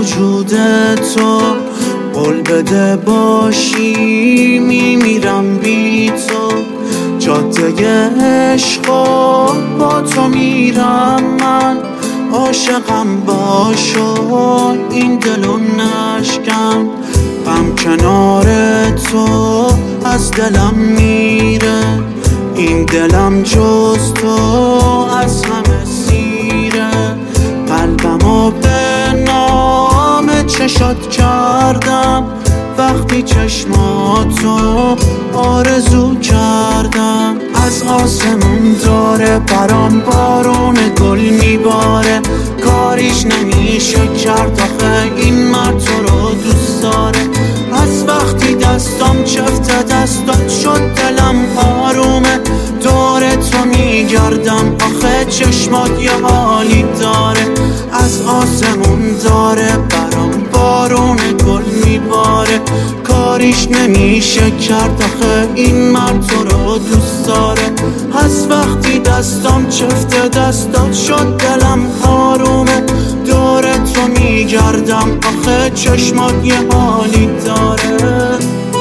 وجود تو، قول بده باشی میمیرم بی تو. جاده عشقا با تو میرم من، عاشقم باشو این دلو نشکن. غم کنار تو از دلم میره، این دلم جز تو از همه سیره. قلبمو به نام چشات کردم، وقتی چشماتو آرزو کردم. از آسمون داره برام بارون گل میباره، کاریش نمیشه کرد آخه این مرد تو رو دوست داره. از وقتی دستم چفت دستات شد دلم آرومه، دور تو میگردم آخه چشمات یه حالی داره. از آسمون داره برام بارون گل میباره، کاریش نمیشه کرد آخه این مرد تو رو دوست داره. از وقتی دستم چفت دستات شد دلم آرومه، دور تو میگردم آخه چشمات یه حالی داره.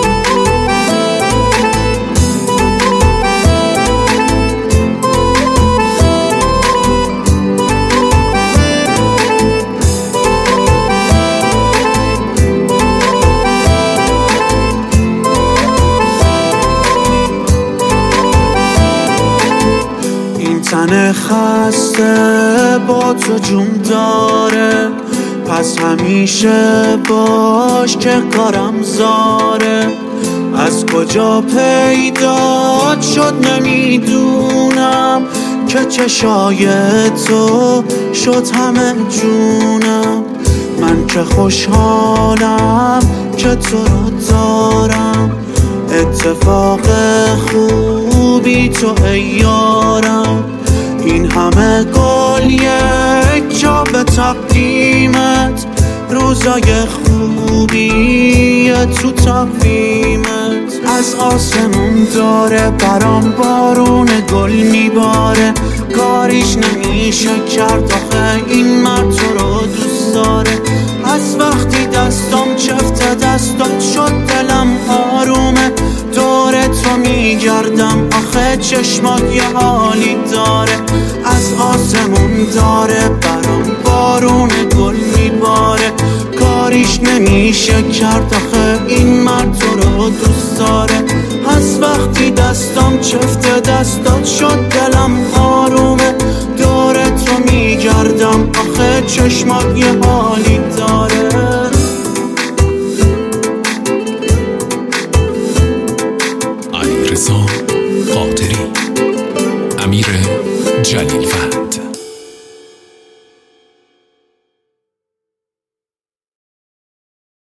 تن خسته با تو جون داره، پس همیشه باش که کارم زاره. از کجا پیدا شد نمیدونم، که چشای تو شد همه جونم. من که خوشحالم که تو رو دارم، اتفاق خوبی تو ای یارم. این همه گل یک جا به تقدیمت، روزای خوبی تو تقویمت. از آسمون داره برام بارون گل میباره، کاریش نمیشه کرد آخه این مرد تو رو دوست داره. از وقتی دستم چفت دستات شد دلم آرومه، دور تو میگردم آخه چشمات یه حالی داره. از آسمون داره برام بارون گل میباره، کاریش نمیشه کرد آخه این مرد تو رو دوست داره. از وقتی دستم چفت دستات شد دلم آرومه، دور تو میگردم آخه چشمات یه حالی داره. علیرضا قادری، امیر جلیل فهد.